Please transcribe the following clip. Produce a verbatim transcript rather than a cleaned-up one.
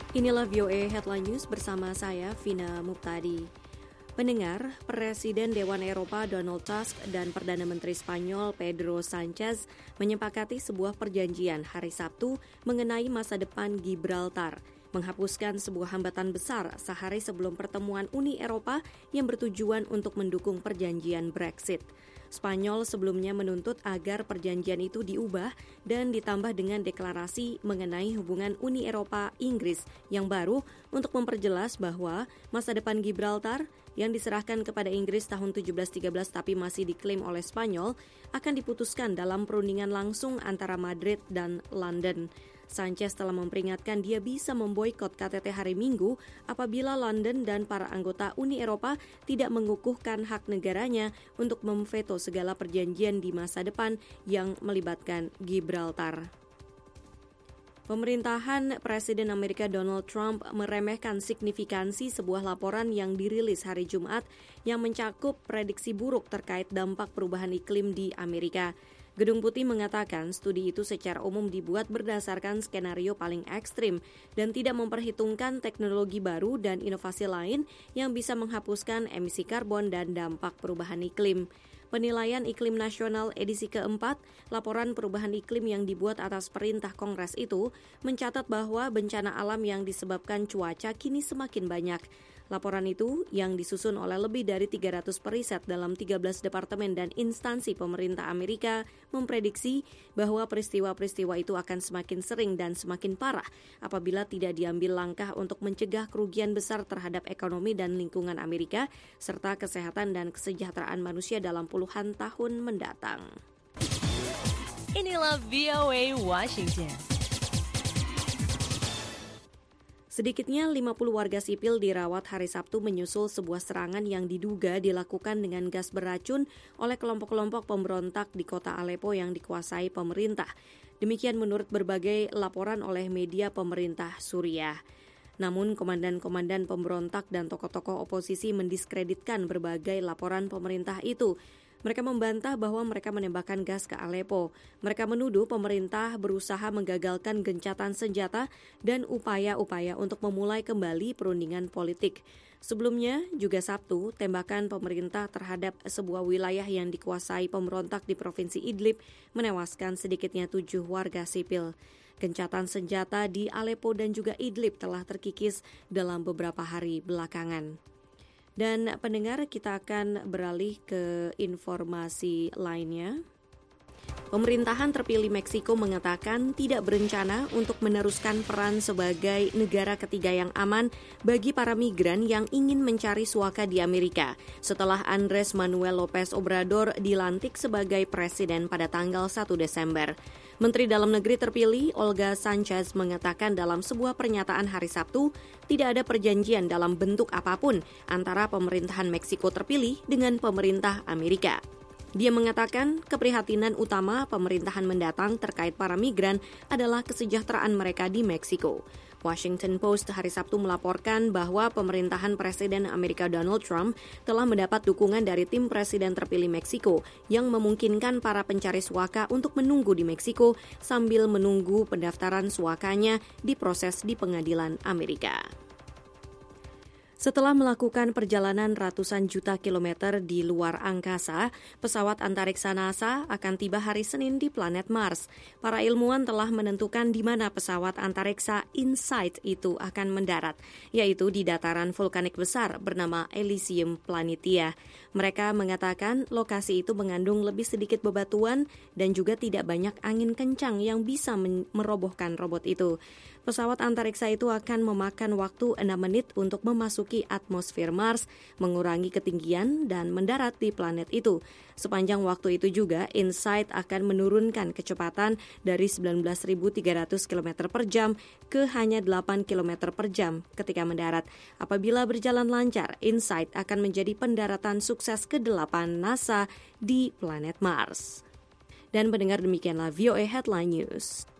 Inilah V O A Headline News bersama saya, Vina Muptadi. Pendengar, Presiden Dewan Eropa Donald Tusk dan Perdana Menteri Spanyol Pedro Sanchez menyepakati sebuah perjanjian hari Sabtu mengenai masa depan Gibraltar, menghapuskan sebuah hambatan besar sehari sebelum pertemuan Uni Eropa yang bertujuan untuk mendukung perjanjian Brexit. Spanyol sebelumnya menuntut agar perjanjian itu diubah dan ditambah dengan deklarasi mengenai hubungan Uni Eropa-Inggris yang baru untuk memperjelas bahwa masa depan Gibraltar yang diserahkan kepada Inggris tahun tujuh belas tiga belas tapi masih diklaim oleh Spanyol akan diputuskan dalam perundingan langsung antara Madrid dan London. Sanchez telah memperingatkan dia bisa memboikot K T T hari Minggu apabila London dan para anggota Uni Eropa tidak mengukuhkan hak negaranya untuk memveto segala perjanjian di masa depan yang melibatkan Gibraltar. Pemerintahan Presiden Amerika Donald Trump meremehkan signifikansi sebuah laporan yang dirilis hari Jumat yang mencakup prediksi buruk terkait dampak perubahan iklim di Amerika. Gedung Putih mengatakan studi itu secara umum dibuat berdasarkan skenario paling ekstrim dan tidak memperhitungkan teknologi baru dan inovasi lain yang bisa menghapuskan emisi karbon dan dampak perubahan iklim. Penilaian Iklim Nasional edisi keempat, laporan perubahan iklim yang dibuat atas perintah Kongres itu, mencatat bahwa bencana alam yang disebabkan cuaca kini semakin banyak. Laporan itu, yang disusun oleh lebih dari tiga ratus periset dalam tiga belas departemen dan instansi pemerintah Amerika, memprediksi bahwa peristiwa-peristiwa itu akan semakin sering dan semakin parah apabila tidak diambil langkah untuk mencegah kerugian besar terhadap ekonomi dan lingkungan Amerika, serta kesehatan dan kesejahteraan manusia dalam puluhan tahun mendatang. Inilah V O A Washington. Sedikitnya lima puluh warga sipil dirawat hari Sabtu menyusul sebuah serangan yang diduga dilakukan dengan gas beracun oleh kelompok-kelompok pemberontak di kota Aleppo yang dikuasai pemerintah. Demikian menurut berbagai laporan oleh media pemerintah Suriah. Namun komandan-komandan pemberontak dan tokoh-tokoh oposisi mendiskreditkan berbagai laporan pemerintah itu. Mereka membantah bahwa mereka menembakkan gas ke Aleppo. Mereka menuduh pemerintah berusaha menggagalkan gencatan senjata dan upaya-upaya untuk memulai kembali perundingan politik. Sebelumnya, juga Sabtu, tembakan pemerintah terhadap sebuah wilayah yang dikuasai pemberontak di Provinsi Idlib menewaskan sedikitnya tujuh warga sipil. Gencatan senjata di Aleppo dan juga Idlib telah terkikis dalam beberapa hari belakangan. Dan pendengar, kita akan beralih ke informasi lainnya. Pemerintahan terpilih Meksiko mengatakan tidak berencana untuk meneruskan peran sebagai negara ketiga yang aman bagi para migran yang ingin mencari suaka di Amerika setelah Andrés Manuel López Obrador dilantik sebagai presiden pada tanggal satu Desember. Menteri Dalam Negeri terpilih Olga Sanchez mengatakan dalam sebuah pernyataan hari Sabtu tidak ada perjanjian dalam bentuk apapun antara pemerintahan Meksiko terpilih dengan pemerintah Amerika. Dia mengatakan keprihatinan utama pemerintahan mendatang terkait para migran adalah kesejahteraan mereka di Meksiko. Washington Post hari Sabtu melaporkan bahwa pemerintahan Presiden Amerika Donald Trump telah mendapat dukungan dari tim Presiden terpilih Meksiko yang memungkinkan para pencari suaka untuk menunggu di Meksiko sambil menunggu pendaftaran suakanya diproses di pengadilan Amerika. Setelah melakukan perjalanan ratusan juta kilometer di luar angkasa, pesawat antariksa NASA akan tiba hari Senin di planet Mars. Para ilmuwan telah menentukan di mana pesawat antariksa InSight itu akan mendarat, yaitu di dataran vulkanik besar bernama Elysium Planitia. Mereka mengatakan lokasi itu mengandung lebih sedikit bebatuan dan juga tidak banyak angin kencang yang bisa merobohkan robot itu. Pesawat antariksa itu akan memakan waktu enam menit untuk memasuki atmosfer Mars, mengurangi ketinggian, dan mendarat di planet itu. Sepanjang waktu itu juga, InSight akan menurunkan kecepatan dari sembilan belas ribu tiga ratus kilometer per jam ke hanya delapan kilometer per jam ketika mendarat. Apabila berjalan lancar, InSight akan menjadi pendaratan sukses kedelapan NASA di planet Mars. Dan pendengar, demikianlah V O A Headline News.